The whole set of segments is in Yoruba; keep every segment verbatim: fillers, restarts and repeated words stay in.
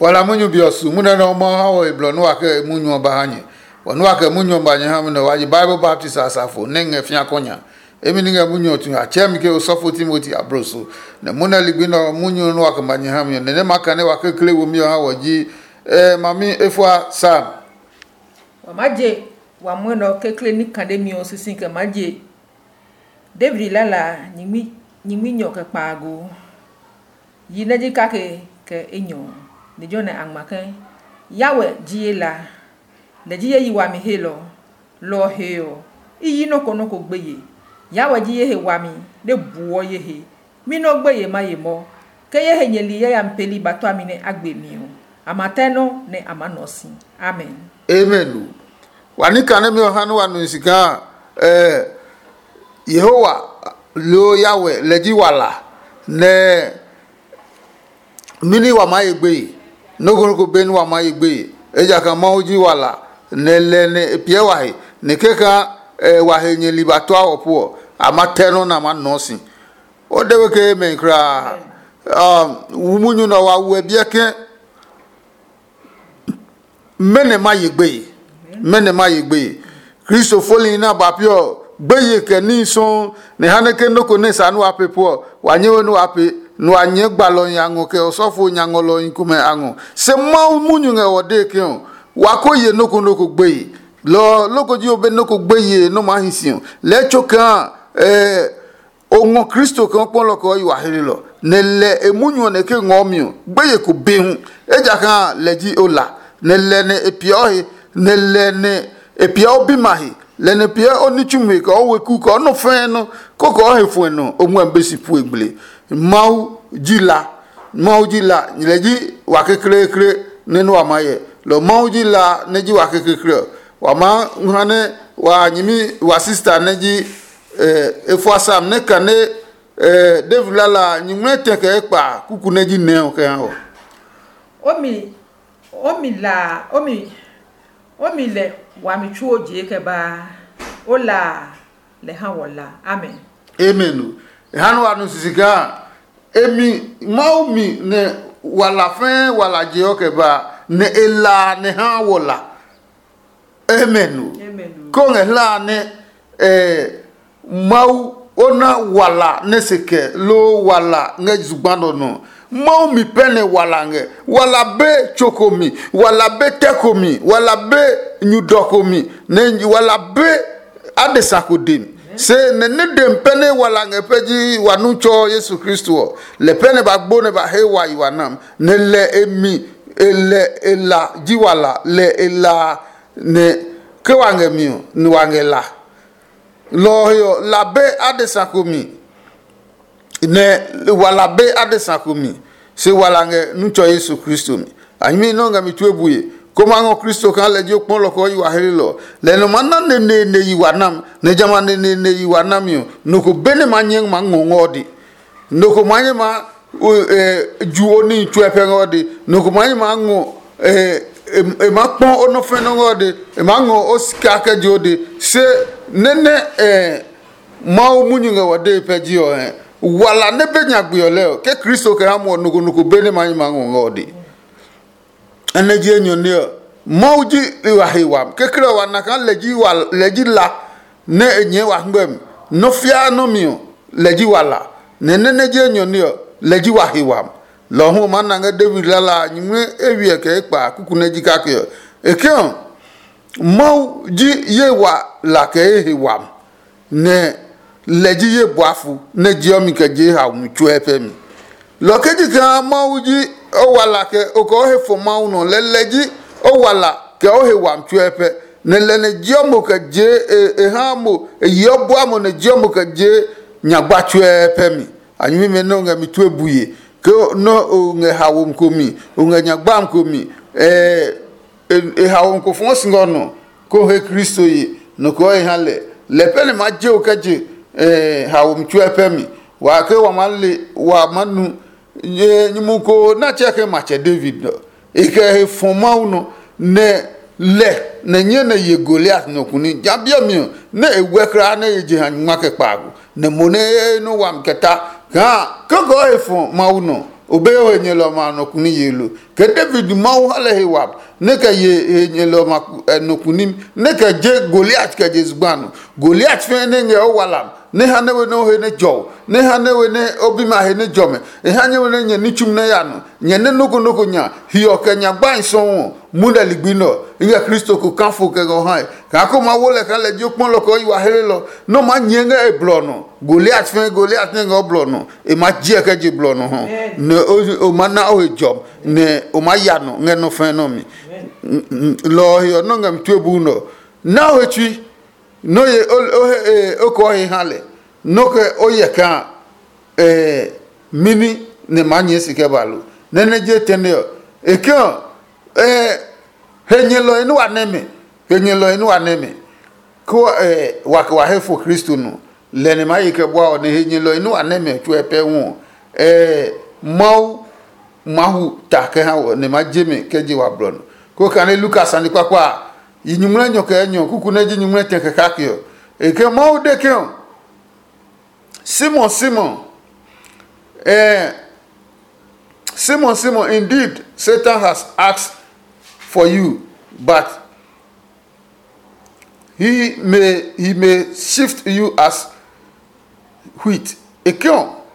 wala munyu biosu muna no mo hawo iblo no aka munyu obahanye wonu aka munyu mbanye ha no waji Bible Baptist asafo nenge fia konya emi ninga munyu otu achem ke osofo Timothy abroso na muna ligbino munyu no aka mbanye ha ne ne maka ne waka kle wo mi ha waji eh mami efwa sam wa maje wa mwono ke kle ni kande mi osisi ke maje David lala nyimi nyimi nyoke pago yinaji kake ke enyo de jone angmake yawe jiela de jiye yiwa mi helo lo heo iyi no kono ko gbeye yawe jiye he wa mi de buo ye he mi no gbeye maye mo ke ye he nyeli ya mpeli bato amine agbe mi o amateno ne amanosi amen amen wanika ne mi ohanu wanu sika eh Yehowa lo yawe leji wala ne mini wa maye gbe nogun ko benu wa maye gbe eja kan mauji wala ne le ne epie wa he ne keka e wa he nyen libato awopo amateno na manosi o dewe ke men kra um wumunyu no wa wu ebie ke mene maye gbe mene maye gbe Kristo foli na bapio gbeye ke ni so ne haneke noko ne sanu apepo wanyewe no ape no anye gbalo yango ke osofo nyangolo inkume ango se mau munyu nge wode ke wakoye noko noko gbeye lo loko ji obe noko gbeye no ma hision le choka eh ongo Kristo kan pon loko yi wahiri lo ne le emunyu ne ke ngomio gbeye ko behun eja kan leji ola ne le ne epiohi ne le ne epio bimahi lene pia oni chume ka o weku ka no fen no koko o hefu no omu ambesi pu egbele mau jila mau jila leji wa kekere kere nenu amaye lo mau jila neji wa kekere wa ma hane wa nyimi wa sister neji eh efo asam ne kane eh devlala nyimwe teke pa kuku neji ne o kan ho omi omi la omi omi le wa mi chuo je ke ba ola le ha wala amen amen hanu anu sisika emi maumi ne wala fen wala je o ke ba ne ela ne ha wala amen amen ko ngela ne eh mau ona wala ne seke lo wala nge zugbando no maumi pene wala nge wala be chokomi wala be tekomi wala be nyudokomi ne wala be adesakodim se ne ne dem pene wala nge peji wanucho Yesu Kristo le pene bagbo ne ba hewa iwanam ne le emi ele ela jiwala le ela ne kewange mio ni wangela lo yo la be adesakomi ne wala be adesakomi se wala nge nucho Yesu Kristo mi ayimi no nga mitwebuye koma ngo Kristo kan leji opon loko yi wa helilo le no manna ne ne ne yi wanam ne jama ne ne ne yi wanam yo noko bene manyeng ma ngongodi noko manye ma ju oni twepe ngodi noko manye ma ngo eh e ma pon ono fe ngodi e ma ngo osika ka jodi se nene eh ma omunyu nga wade peji o eh wala ne benya gbiole ke Kristo ke amo nugo nugo bene manye ma ngodi anaji enyo ne mauji wa hewa ke kro wa na kan leji wa leji la ne enye wa ngbem no fia no mi leji wala ne ne ne je enyo ne leji wa hewa lo hu ma na nga David lala nyime ewie ke pa kuku na ji ka ke e ke mauji ye wa la ke hewa ne leji ye boafu ne ji omi ke je ha mu chu efemi lo ke ji ka mauji o wala ke o ko he fo ma uno le leji o wala ke o he wa mtu epe ne le ne jomo ka je e, e ha mo e yobo amo ne jomo ka je nyagba tu epe mi anyi me no nga mitu ebuye ke no o nge hawo mkomi o nge nyagba mkomi e e, e hawo mko fon singono ko he Kristo yi no ko e hale le pele ma je o ka je e hawo mtu epe mi wa ke wa male wa manu ye nyimuko na cheke mache David no ike foma uno ne le ne nye ne ye Goliath no kuni jabia mi ne ewekra na ye jihan make pago ne mone no wam keta ka kogo efo ma uno obe o nye lo ma no kuni yelo ke David ma wo hale hewab ne ka ye nye lo ma no kunim ne ka je Goliath ka je zgbanu Goliath fe ne nge o walam ne ha ne we no he ne jow ne ha ne we ne obi ma he ne jome e ha nye we ne nye ni chum ne ya no nye ne noko noko nya hi o ka nya gban so munda ligbino inga Kristo ko kanfo ke go han ka ko ma wo le ka le jokpon lo ko yi wa hele lo no ma nye nge e blo no Goliath fe Goliath ne ngo blo no e ma je ka je blo no ho ne o, o ma na o job ne o ma ya no nge no fe no mi lo yo no ngam twebu no na o twi no ye o o ko he hale no ke o ye ka eh mini ne manye sike balu ne ne je tenio e kan eh henyelo enu aneme henyelo enu aneme ko eh wa wa hefo Kristo no le ne maye ke bua o ne henyelo enu aneme tu epe hu eh mau mahu ta ke ha ne majeme ke ji wa bro no ko kan Lucas ani kwa kwa yinyumra nyoka enyo kuku na ji nyumra tenke kakio e ke mau de ke Simon Simon eh Simon Simon indeed Satan has asked for you but he may he may shift you as wheat e ke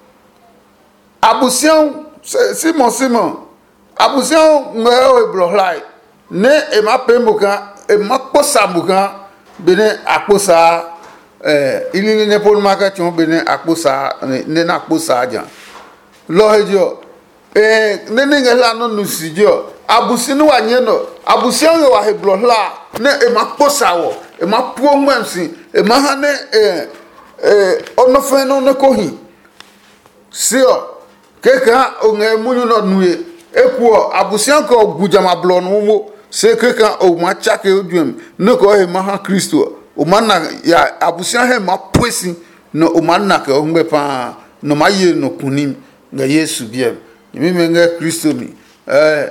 abusian Simon Simon abusian ngwe ebrohlai ne e ma pembuka e ma posamuka bene aposa eh ilini ne pon maka chon bene aposa ne na aposa aja lo hejo eh ne ne ngela no nusijo abusi no wanye no abusi an wa heblohla ne e ma posa wo e ma puo nwansi e ma ha ne eh eh ono fe no ne kohi sio keka onge munyu no nuye ekuo abusi an ko gujama blo no mo se keka o ma chake odwem ne ko he ma ha Kristo o manna ya abusi an he ma poesi no o manna ka o ngbe pa no ma ye no kunim nga Yesu biem mi me nga Kristo mi eh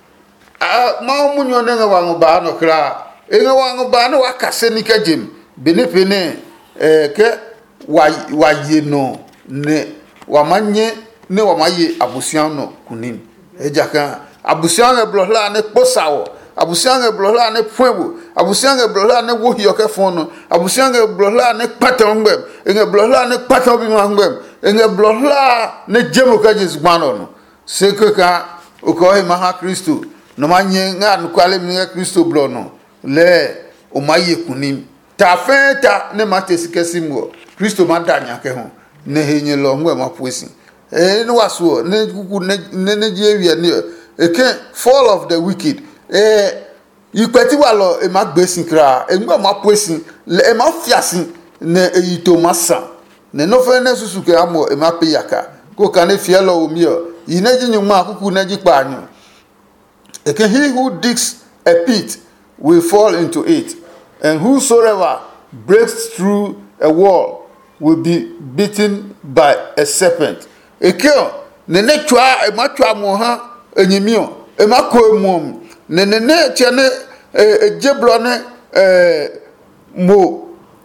ah ma munyu ne nga wangu ba no kra e nga wangu ba no wakase ni kajem bene pene eh ke wa wa ye no ne wa manye ne wa maye abusian no kunim ejaka abusian e blohla ne posawo abusian e blohla ne pwebu abusian e blohla ne wo hiyo ke fon no abusian e blohla ne pata ngbem e blohla ne pata obi ma ngbem e blohla ne jemo ka Jesus gbano no se ka o ko he ma Kristo no manye nga no kwale mi nga Kristo blo no le o maye kunim ta feta ne matesikesimu Kristo ma danya ke ho ne henye lo ngwe ma poesi eh no waso ne kuku ne ne je wi ne e can fall of the wicked eh ikwati wa lo e ma gbesin kra e ngwe ma poesi e ma fiasin ne eyito masa ne no fe ne susu ke amo e ma pe yaka ko kan e fie lo omi o ina ji nyuma kuku na ji pa anyo e can he who digs a pit will fall into it and whosoever breaks through a wall will be beaten by a serpent. Ekeo ne ne twa e ma twa mo ha enyimio e ma ko emom ne ne ne che ne ejeblo ne eh mo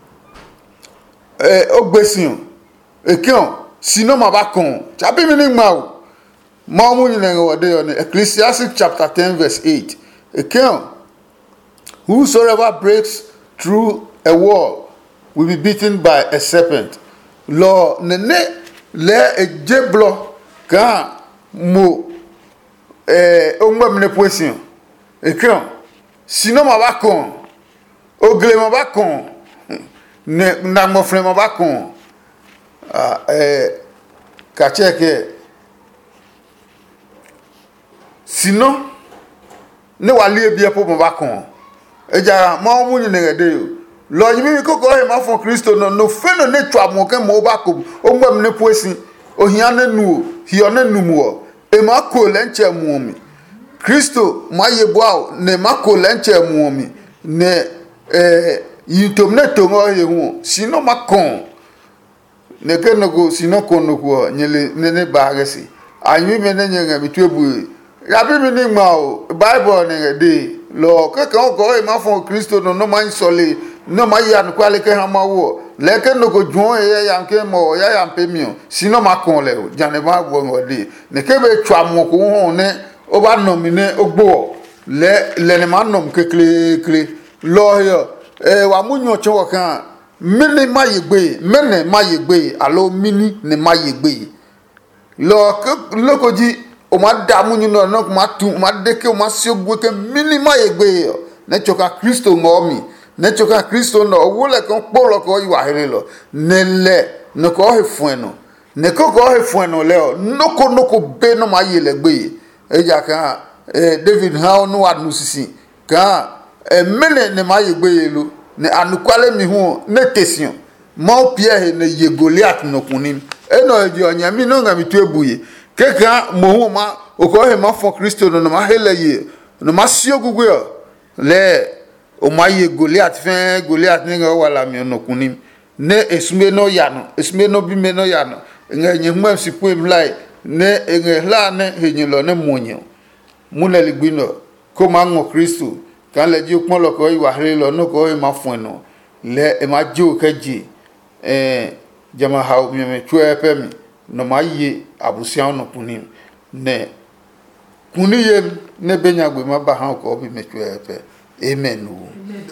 eh ogbesin ekeo sino ma ba kon chabi mi ni ma o ma mu ni ne wode yo ne Ecclesiastes chapter ten verse eight ekeo whosoever breaks through a wall will be beaten by a serpent. Lo ne ne le ejeblo ka mo eh onwa mne poesin ekran sino ma ba kon ogle ma ba kon ne na mo fre ma ba kon ah eh ka cheke sino ne wali ebia po ma ba kon eja ma mu ni ne de yo lo yimi ko ko he ma fo Kristo no no fe no ne twa mo ke mo ba ko o ngwa mne poesi o hia na nu hi o na nu mo e ma ko le nche mu mi Kristo ma ye boa ne ma ko le nche mu mi ne eh yitom ne to ngo ye hu sino ma kon ne ke no go sino kon no ko nyele ne ne ba gasi anyi me ne nyanga mi twebu ya bi mi ni ma o Bible ne de lo ke kan ko e ma fo Kristo no no man sole no ma ya no kwale ke ha ma wo leke no ko juon e ya nke mo ya ya mpe mi o sino ma kon le o jane ba wo ngode ne ke be twa mo ko ho ne o ba nomine ogbo le le ne ma nom ke kle kle lo yo e wa munyo cho kan mini ma yegbe mene ma yegbe alo mini ne ma yegbe lo ke lokoji o ma da munyo no no ma tu ma deke o ma si ogbo ke mini ma yegbe ne choka Kristo ngomi ne choka Kristo no wole kon polo ko yi wa here lo ne le no ko he fueno ne ko ko he fueno le o no ko no ko be no ma yele gbe e ja kan eh David ha no adu sisi kan e mene ne ma yegbe yelo ne anukwale mi hu ne tesion mo pie he ne ye Goliath no kunim e no je onya mi no ngami tu ebuye keka mo hu ma o ko he ma fo Kristo no ma hele ye no ma si ogugu yo le o ma ye Goliath fe Goliath ne ngo wala mi no kunim ne esme no ya no esme no bi me no ya no nge nye huma si pu emlai ne nge la ne henyelo ne monyo muna ligbino ko ma ngo Kristo kan le ji pon lo ko yi wa hele lo no ko e ma fun no le e ma jo kaji eh jama ha mi me chwe pe mi no ma ye abusia no kunim ne kuniye ne benya gbe ma ba ha ko bi me chwe pe amen o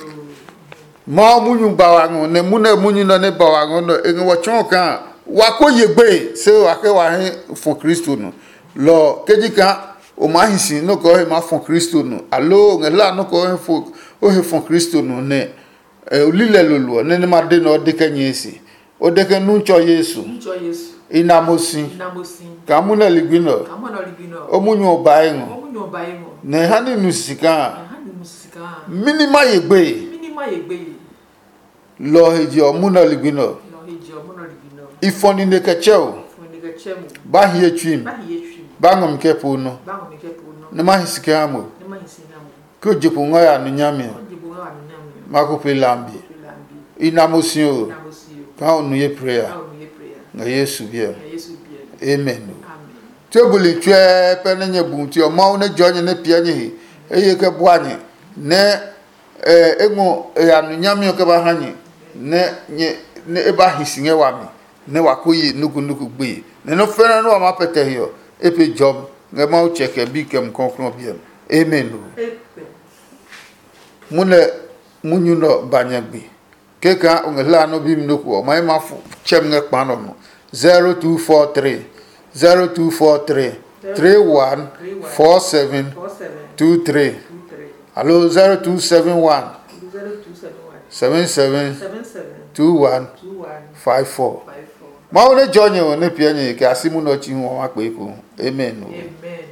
ma munyu bawa ngo ne muna munyu no ne bawa ngo no e wo chon kan wa ko yegbe se wa ke wa hin fun Kristo no lo kejika o ma hinsin no ko he ma fun Kristo no alo ngela no ko he fun o he fun Kristo no ne e olile lolu ne ne ma de no de kanyesi o de ke nu ncho Yesu ncho Yesu inamosin inamosin ka muna ligbino ka muna ligbino o munyu oba ngo o munyu oba ngo ne hani nu sika hani nu sika minima yegbe minima yegbe lo heji o muna ligbino lo heji o muna ligbino ifoni ne kecheo ifoni ne kechemo ba hie twim ba hie twim ba ngom kepo no ba ngom kepo no ne ma hisika amo ne ma hisika amo ko jepo ngoya no nyame ko jepo ngoya no nyame mako pe lambi inamosin o ka onu ye prayer na Yesu bia amen tebuli twe pe ne nyebu ti o ma ne jonye ne pia nye eye ke boanye ne eh egu ya no nyame o ke ba hanye ne nye ne e ba hisinge wa mi ne wa koyi nuku nuku gbe ne no fena no ma pete hiyo epe job nge ma o cheke bi kem konkron bia amen mune munyu no banyagbi keka ongela no bim no ko mai mafu chem nge pano no zero two four three zero two four three three one four seven two three hello zero two seven one seven seven two one five four ma one jonye one pianye ke asimu no chi won wa pe ko amen. Amen.